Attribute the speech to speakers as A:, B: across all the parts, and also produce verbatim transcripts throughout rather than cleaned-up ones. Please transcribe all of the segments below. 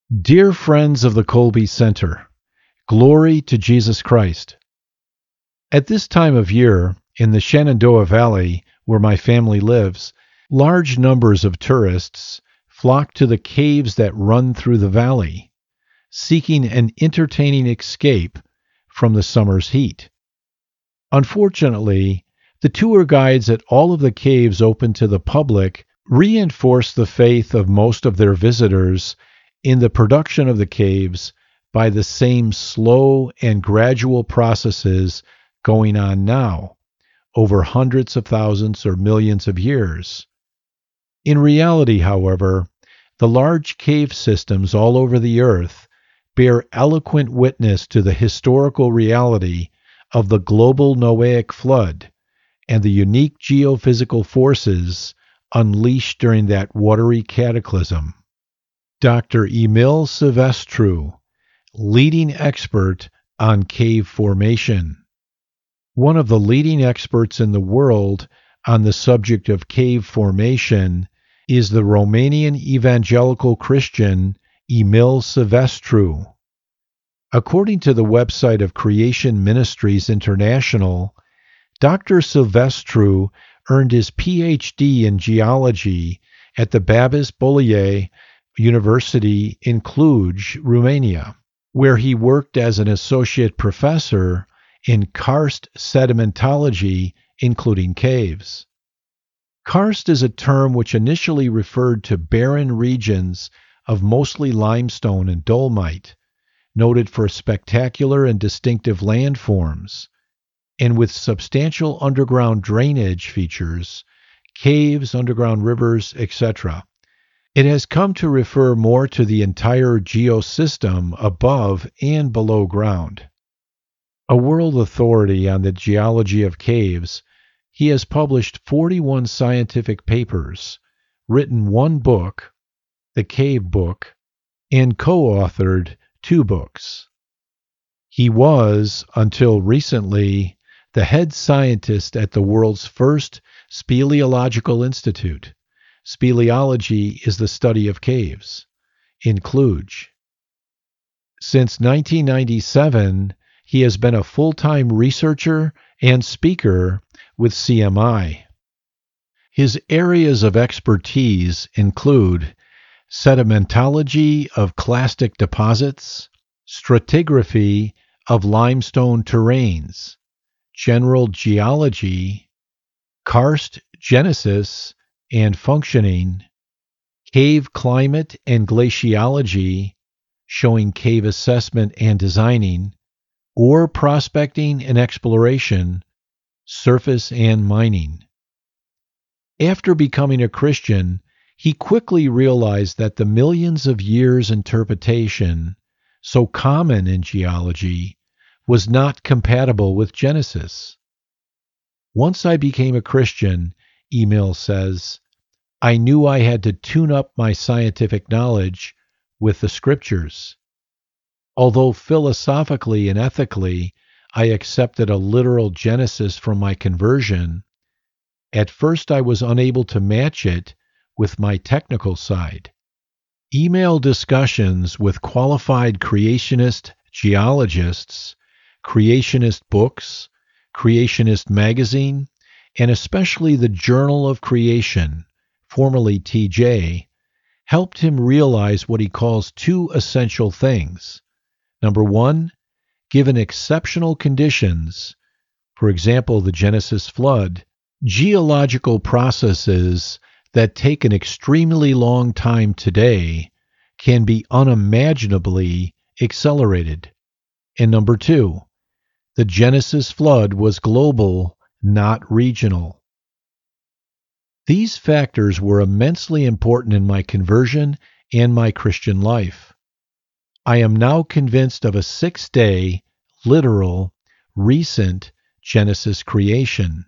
A: Dear friends of the Colby Center, glory to Jesus Christ. At this time of year, in the Shenandoah Valley, where my family lives, large numbers of tourists flock to the caves that run through the valley, seeking an entertaining escape from the summer's heat. Unfortunately, the tour guides at all of the caves open to the public reinforce the faith of most of their visitors in the production of the caves by the same slow and gradual processes going on now, over hundreds of thousands or millions of years. In reality, however, the large cave systems all over the earth bear eloquent witness to the historical reality of the global Noahic flood and the unique geophysical forces unleashed during that watery cataclysm. Doctor Emil Silvestru, leading expert on cave formation. One of the leading experts in the world on the subject of cave formation is the Romanian evangelical Christian Emil Silvestru. According to the website of Creation Ministries International, Doctor Silvestru earned his P H D in geology at the Babis Boliei University in Cluj, Romania, where he worked as an associate professor in karst sedimentology, including caves. Karst is a term which initially referred to barren regions of mostly limestone and dolomite, noted for spectacular and distinctive landforms, and with substantial underground drainage features, caves, underground rivers, et cetera. It has come to refer more to the entire geosystem above and below ground. A world authority on the geology of caves, he has published forty-one scientific papers, written one book, The Cave Book, and co-authored two books. He was, until recently, the head scientist at the world's first speleological institute. Speleology is the study of caves, in Cluj. Since nineteen ninety-seven, he has been a full-time researcher and speaker with C M I. His areas of expertise include sedimentology of clastic deposits, stratigraphy of limestone terrains, general geology, karst genesis and functioning, cave climate and glaciology, showing cave assessment and designing, ore prospecting and exploration, surface and mining. After becoming a Christian, he quickly realized that the millions of years interpretation, so common in geology, was not compatible with Genesis. Once I became a Christian, Emil says, I knew I had to tune up my scientific knowledge with the scriptures. Although philosophically and ethically I accepted a literal Genesis from my conversion, at first I was unable to match it with my technical side. Email discussions with qualified creationist geologists, creationist books, creationist magazine, and especially the Journal of Creation, formerly T J, helped him realize what he calls two essential things. Number one, given exceptional conditions, for example, the Genesis flood, geological processes that take an extremely long time today can be unimaginably accelerated. And number two, the Genesis flood was global, not regional. These factors were immensely important in my conversion and my Christian life. I am now convinced of a six-day, literal, recent Genesis creation.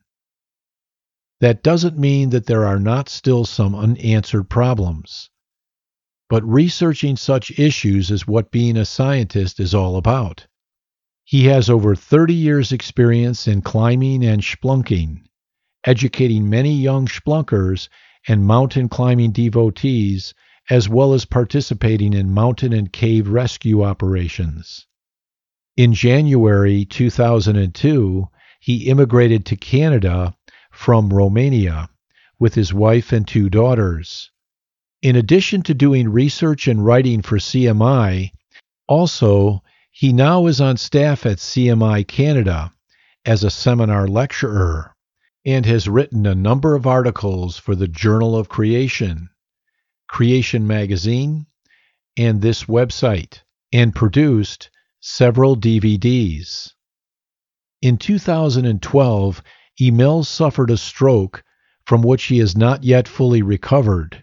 A: That doesn't mean that there are not still some unanswered problems. But researching such issues is what being a scientist is all about. He has over thirty years' experience in climbing and splunking, educating many young splunkers and mountain climbing devotees as well as participating in mountain and cave rescue operations. In January two thousand two, he immigrated to Canada from Romania with his wife and two daughters. In addition to doing research and writing for C M I, also, he now is on staff at C M I Canada as a seminar lecturer and has written a number of articles for the Journal of Creation, Creation Magazine, and this website, and produced several D V Ds. In two thousand twelve, Emil suffered a stroke from which he has not yet fully recovered.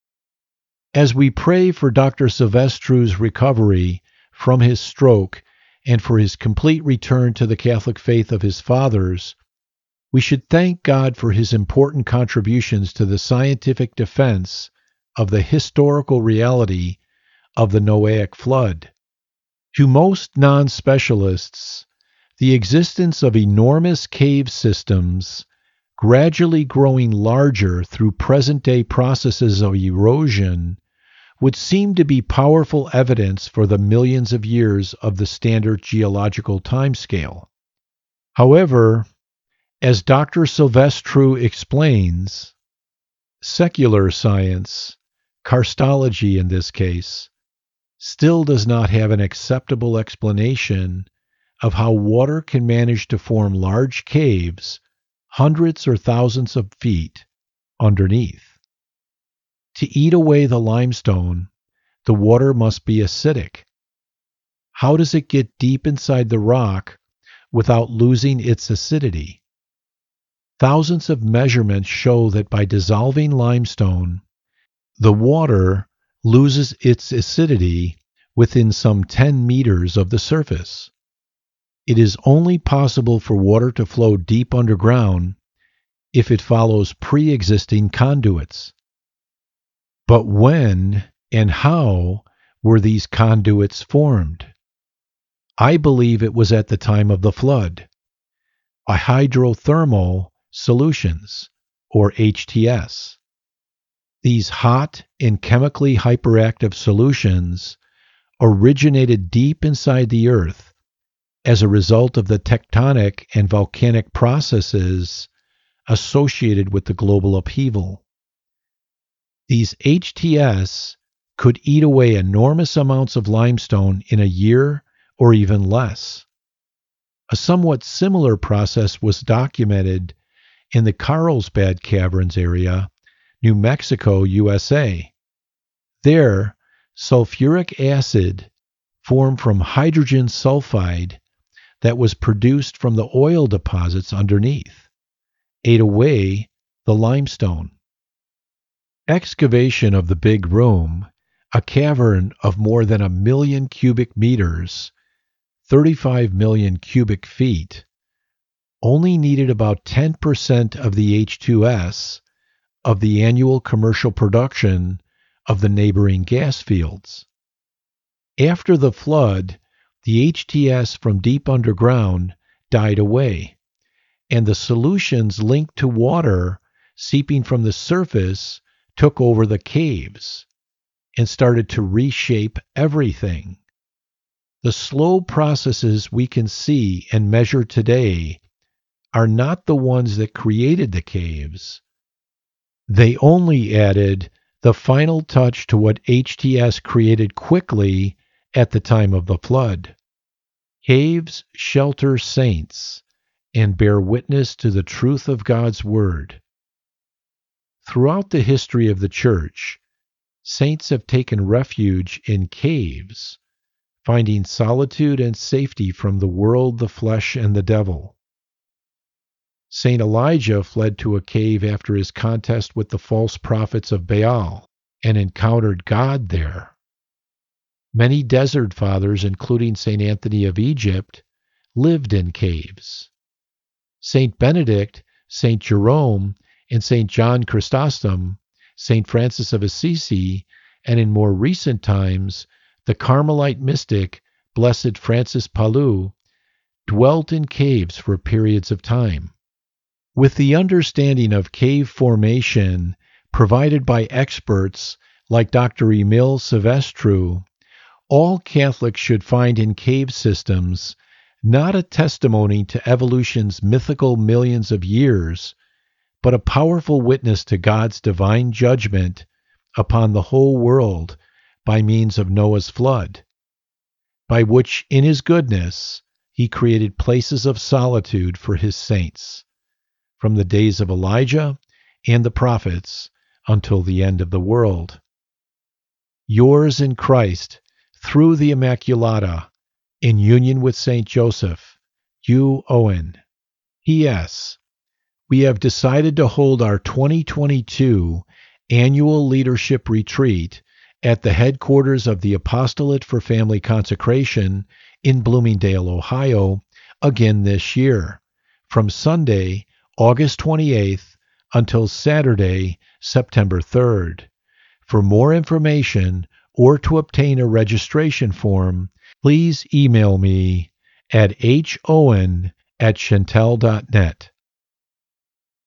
A: As we pray for Doctor Silvestru's recovery from his stroke and for his complete return to the Catholic faith of his fathers, we should thank God for his important contributions to the scientific defense of the historical reality of the Noahic flood. To most non-specialists, the existence of enormous cave systems gradually growing larger through present-day processes of erosion would seem to be powerful evidence for the millions of years of the standard geological timescale. However, as Doctor Silvestru explains, secular science, karstology in this case, still does not have an acceptable explanation of how water can manage to form large caves hundreds or thousands of feet underneath. To eat away the limestone, the water must be acidic. How does it get deep inside the rock without losing its acidity? Thousands of measurements show that by dissolving limestone, the water loses its acidity within some ten meters of the surface. It is only possible for water to flow deep underground if it follows pre-existing conduits. But when and how were these conduits formed? I believe it was at the time of the flood, by hydrothermal solutions, or H T S. These hot and chemically hyperactive solutions originated deep inside the earth as a result of the tectonic and volcanic processes associated with the global upheaval. These H T S could eat away enormous amounts of limestone in a year or even less. A somewhat similar process was documented in the Carlsbad Caverns area, New Mexico, U S A. There, sulfuric acid formed from hydrogen sulfide that was produced from the oil deposits underneath, ate away the limestone. Excavation of the Big Room, a cavern of more than a million cubic meters, thirty-five million cubic feet, only needed about ten percent of the H two S of the annual commercial production of the neighboring gas fields. After the flood, the H T S from deep underground died away, and the solutions linked to water seeping from the surface took over the caves and started to reshape everything. The slow processes we can see and measure today are not the ones that created the caves. They only added the final touch to what H T S created quickly at the time of the flood. Caves shelter saints and bear witness to the truth of God's Word. Throughout the history of the Church, saints have taken refuge in caves, finding solitude and safety from the world, the flesh, and the devil. Saint Elijah fled to a cave after his contest with the false prophets of Baal and encountered God there. Many desert fathers, including Saint Anthony of Egypt, lived in caves. Saint Benedict, Saint Jerome, and Saint John Chrysostom, Saint Francis of Assisi, and in more recent times, the Carmelite mystic Blessed Francis Palou, dwelt in caves for periods of time. With the understanding of cave formation provided by experts like Doctor Emil Silvestru, all Catholics should find in cave systems not a testimony to evolution's mythical millions of years, but a powerful witness to God's divine judgment upon the whole world by means of Noah's flood, by which in his goodness he created places of solitude for his saints, from the days of Elijah and the prophets until the end of the world. Yours in Christ, through the Immaculata, in union with Saint Joseph, Hugh Owen. P S. We have decided to hold our twenty twenty-two annual leadership retreat at the headquarters of the Apostolate for Family Consecration in Bloomingdale, Ohio, again this year, from Sunday, August twenty-eighth, until Saturday, September third. For more information or to obtain a registration form, please email me at howen at chantel dot net.